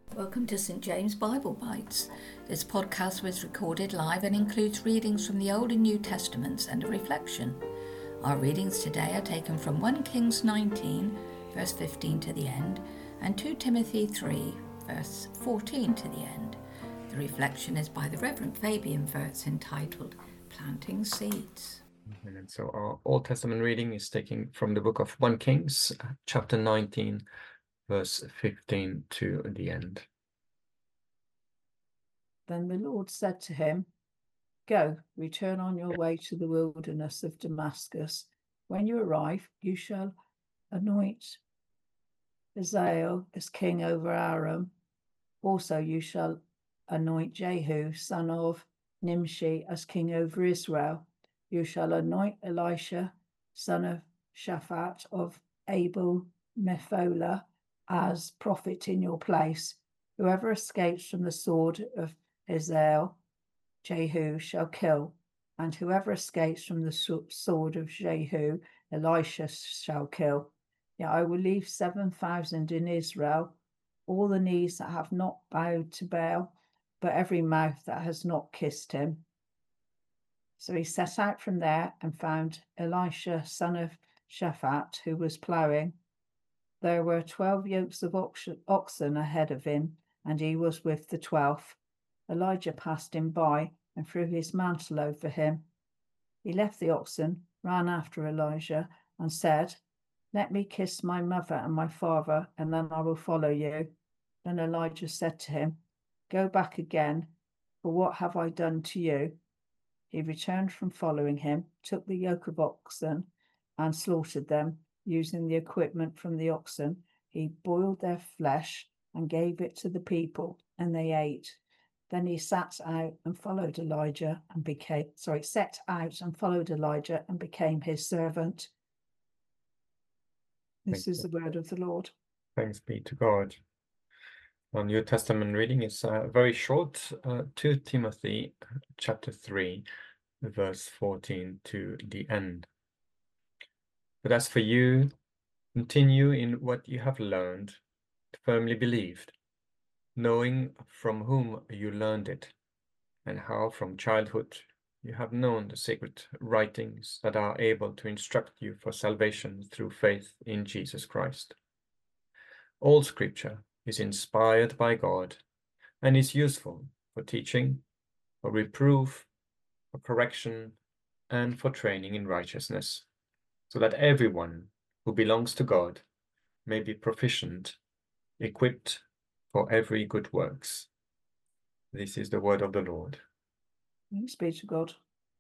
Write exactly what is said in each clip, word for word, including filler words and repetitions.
Welcome to Saint James Bible Bites. This podcast was recorded live and includes readings from the Old and New Testaments and a reflection. Our readings today are taken from First Kings nineteen, verse fifteen to the end, and Second Timothy three, verse fourteen to the end. The reflection is by the Reverend Fabian Wirtz entitled Planting Seeds. And so our Old Testament reading is taken from the book of First Kings, chapter nineteen, verse fifteen to the end. Then the Lord said to him, "Go, return on your way to the wilderness of Damascus. When you arrive, you shall anoint Hazael as king over Aram. Also you shall anoint Jehu, son of Nimshi, as king over Israel. You shall anoint Elisha, son of Shaphat of Abel Meholah, as prophet in your place. Whoever escapes from the sword of Hazael, Jehu shall kill, and whoever escapes from the sword of Jehu, Elisha shall kill. Yet I will leave seven thousand in Israel, all the knees that have not bowed to Baal, but every mouth that has not kissed him." So he set out from there and found Elisha, son of Shaphat, who was ploughing. There were twelve yokes of oxen ahead of him, and he was with the twelfth. Elijah passed him by and threw his mantle over him. He left the oxen, ran after Elijah, and said, "Let me kiss my mother and my father, and then I will follow you." Then Elijah said to him, "Go back again, for what have I done to you?" He returned from following him, took the yoke of oxen, and slaughtered them, using the equipment from the oxen. He boiled their flesh and gave it to the people, and they ate. Then he sat out and followed Elijah and became, sorry, set out and followed Elijah and became his servant. This Thank is you. the word of the Lord. Thanks be to God. Our New Testament reading is uh, very short, uh, Second Timothy chapter three, verse fourteen to the end. "But as for you, continue in what you have learned, firmly believed, knowing from whom you learned it, and how from childhood you have known the sacred writings that are able to instruct you for salvation through faith in Jesus Christ. All Scripture is inspired by God and is useful for teaching, for reproof, for correction, and for training in righteousness, so that everyone who belongs to God may be proficient, equipped for every good works." This is the word of the Lord. Thanks be to God.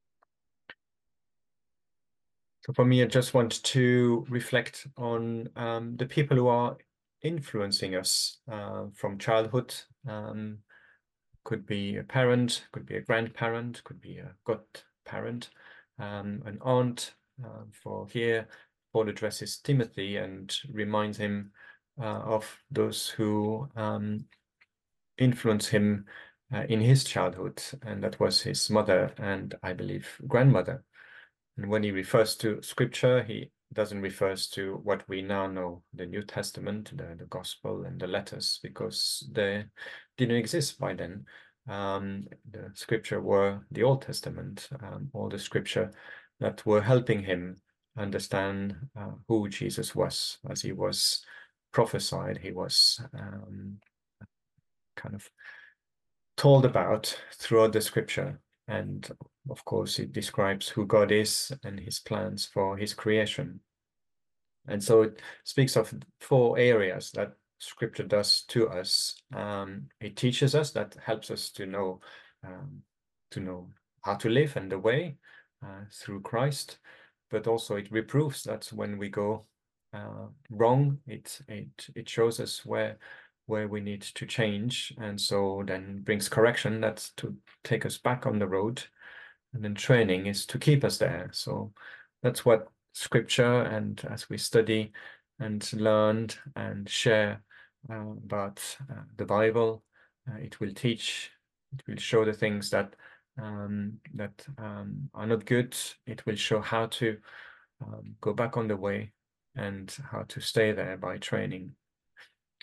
So for me, I just want to reflect on um, the people who are influencing us uh, from childhood. Um, could be a parent, could be a grandparent, could be a godparent, um, an aunt. Uh, for here, Paul addresses Timothy and reminds him uh, of those who um, influenced him uh, in his childhood, and that was his mother and, I believe, grandmother. And when he refers to Scripture, he doesn't refer to what we now know, the New Testament, the, the Gospel and the letters, because they didn't exist by then. Um, the Scripture were the Old Testament, um, all the Scripture that were helping him understand uh, who Jesus was. As he was prophesied, he was um, kind of told about throughout the Scripture. And of course, it describes who God is and his plans for his creation. And so it speaks of four areas that Scripture does to us. Um, it teaches us, that helps us to know, um, to know how to live and the way uh, through Christ. But also it reproves that when we go uh, wrong, it, it, it shows us where where we need to change, and so then brings correction, that's to take us back on the road, and then training is to keep us there. So that's what Scripture, and as we study and learn and share uh, about uh, the Bible, uh, it will teach, it will show the things that um, that um, are not good. It will show how to um, go back on the way and how to stay there by training.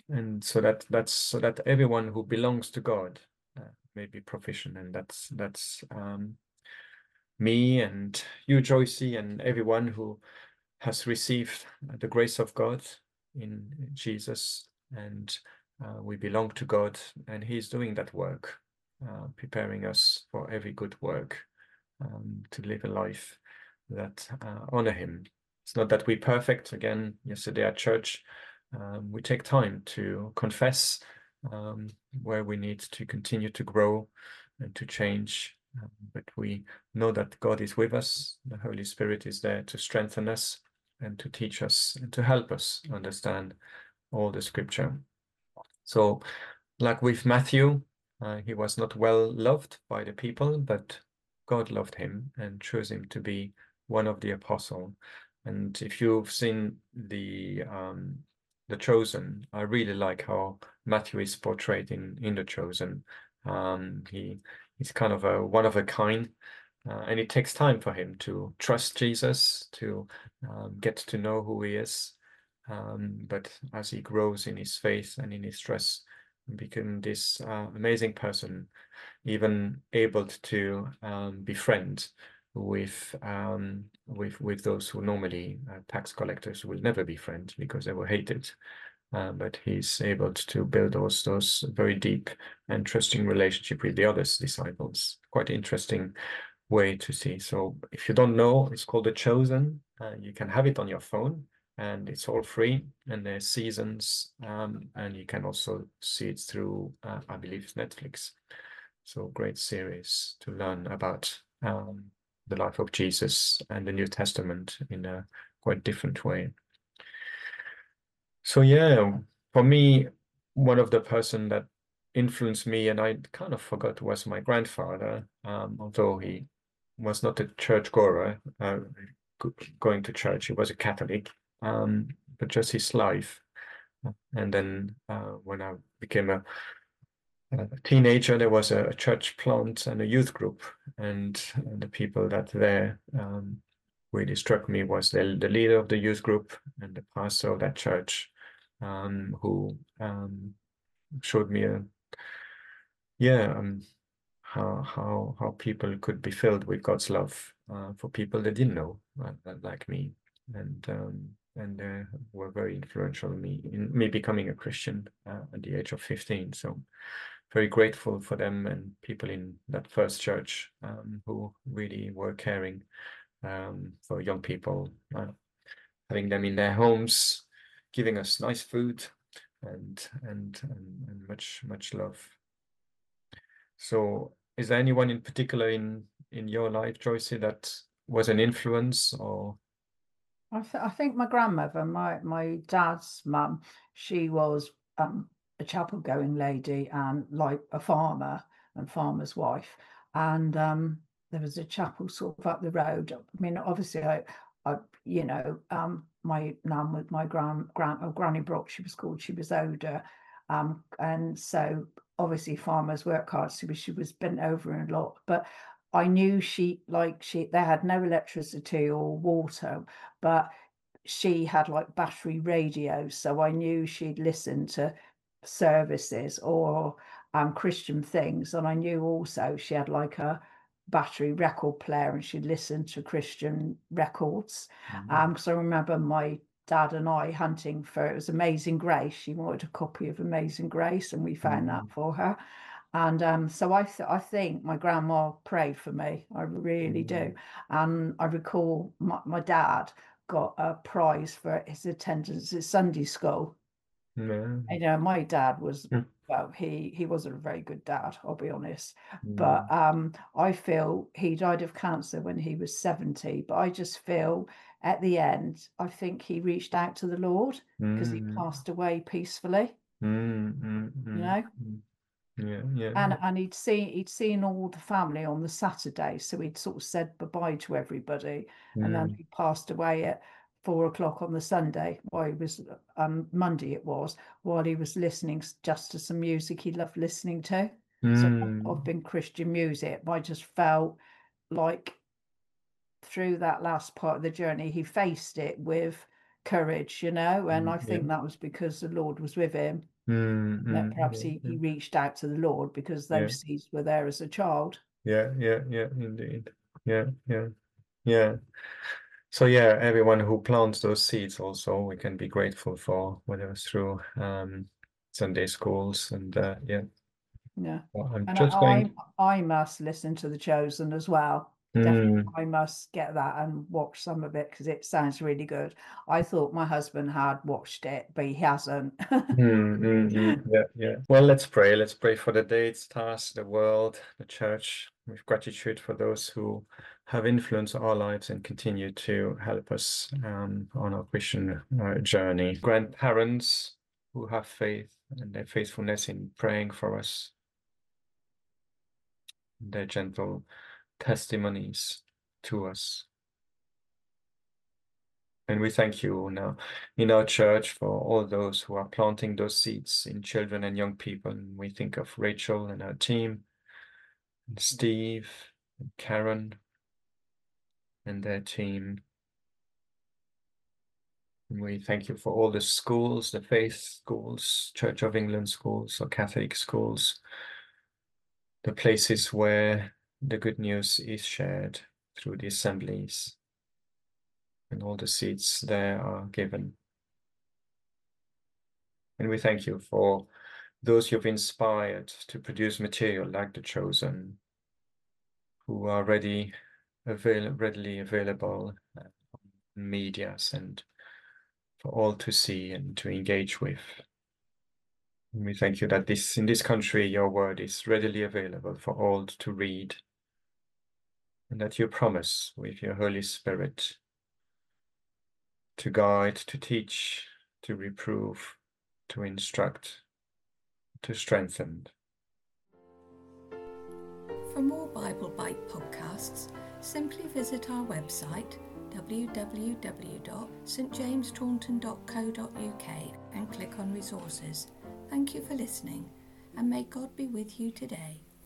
and so that that's so that everyone who belongs to God uh, may be proficient, and that's that's um, me and you, Joycey, and everyone who has received the grace of God in Jesus, and uh, we belong to God, and He's doing that work, uh, preparing us for every good work, um, to live a life that uh, honor Him. It's not that we're perfect. Again, yesterday at church, um, we take time to confess um, where we need to continue to grow and to change. Um, but we know that God is with us. The Holy Spirit is there to strengthen us and to teach us and to help us understand all the scripture. So, like with Matthew, uh, he was not well loved by the people, but God loved him and chose him to be one of the apostles. And if you've seen the um, the Chosen, I really like how Matthew is portrayed in in the Chosen. Um, he he's kind of a one of a kind, uh, and it takes time for him to trust Jesus, to um, get to know who he is. Um, but as he grows in his faith and in his trust, become this uh, amazing person, even able to um, befriend with um, with with those who normally uh, tax collectors will never befriend because they were hated. Uh, but he's able to build those those very deep and trusting relationship with the other disciples. Quite interesting way to see. So if you don't know, it's called The Chosen. Uh, you can have it on your phone, and it's all free, and there's seasons, um, and you can also see it through, uh, I believe, Netflix. So great series to learn about um, the life of Jesus and the New Testament in a quite different way. So yeah, for me, one of the person that influenced me, and I kind of forgot, was my grandfather, um, although he was not a church goer, uh, going to church. He was a Catholic, um, but just his life. And then uh, when I became a, a teenager, there was a, a church plant and a youth group, and, and the people that there um, really struck me was the, the leader of the youth group and the pastor of that church, um, who um, showed me a yeah um, how how how people could be filled with God's love uh, for people they didn't know, uh, like me, and um, and uh, were very influential in me in me becoming a Christian uh, at the age of fifteen. So very grateful for them and people in that first church um, who really were caring um, for young people, uh, having them in their homes, giving us nice food and and and, and much much love. So is there anyone in particular in in your life, Joycey, that was an influence? Or I, th I think my grandmother, my my dad's mum, she was um, a chapel going lady and like a farmer and farmer's wife. And um, there was a chapel sort of up the road. I mean, obviously, I, I you know, um, my nan with my grand grand or Granny Brock, she was called. She was older, um, and so obviously farmers work hard. So she was bent over a lot, but I knew she like she they had no electricity or water, but she had like battery radios, so I knew she'd listen to services or um, Christian things, and I knew also she had like a battery record player and she'd listen to Christian records. mm. Um, because I remember my dad and I hunting for, it was Amazing Grace. She wanted a copy of Amazing Grace, and we found Mm. that for her. And um, so I, th I think my grandma prayed for me. I really Mm. do. And I recall my, my dad got a prize for his attendance at Sunday school. No. You know, my dad was, Mm. well, he he wasn't a very good dad, I'll be honest. Mm. But um, I feel he died of cancer when he was seventy. But I just feel at the end, I think he reached out to the Lord because he Mm. passed away peacefully. Mm. Mm. You know. Mm. Yeah, yeah. And and he'd seen he'd seen all the family on the Saturday, so he'd sort of said goodbye to everybody, and then Mm. he passed away at four o'clock on the Sunday. While he was um Monday it was, while he was listening just to some music he loved listening to. So Mm. I've been Christian music, but I just felt like through that last part of the journey he faced it with courage, you know, and Mm. I Yeah. think that was because the Lord was with him. Mm, That mm, perhaps yeah, he, yeah. he reached out to the Lord because those Yeah. seeds were there as a child. Yeah, yeah, yeah, indeed. Yeah, yeah, yeah. So yeah, everyone who plants those seeds also we can be grateful for, whether it's through um, Sunday schools and uh, yeah. Yeah. Well, I'm And just I, going. I I must listen to The Chosen as well. Mm, Definitely, I must get that and watch some of it because it sounds really good. I thought my husband had watched it, but he hasn't. mm, mm, mm, yeah, yeah. Well, let's pray. Let's pray for the day, stars, the world, the church, with gratitude for those who have influenced our lives and continue to help us um, on our Christian uh, journey. Grandparents who have faith and their faithfulness in praying for us, their gentle testimonies to us. And we thank you now in our church for all those who are planting those seeds in children and young people. And we think of Rachel and her team, and Steve, and Karen, and their team. And we thank you for all the schools, the faith schools, Church of England schools, or Catholic schools, the places where the good news is shared through the assemblies, and all the seeds there are given. And we thank you for those you've inspired to produce material like The Chosen, who are ready, avail readily available uh, on medias and for all to see and to engage with. And we thank you that this in this country your word is readily available for all to read, and that you promise with your Holy Spirit to guide, to teach, to reprove, to instruct, to strengthen. For more Bible Bite podcasts, simply visit our website w w w dot st james taunton dot co dot u k and click on resources. Thank you for listening, and may God be with you today.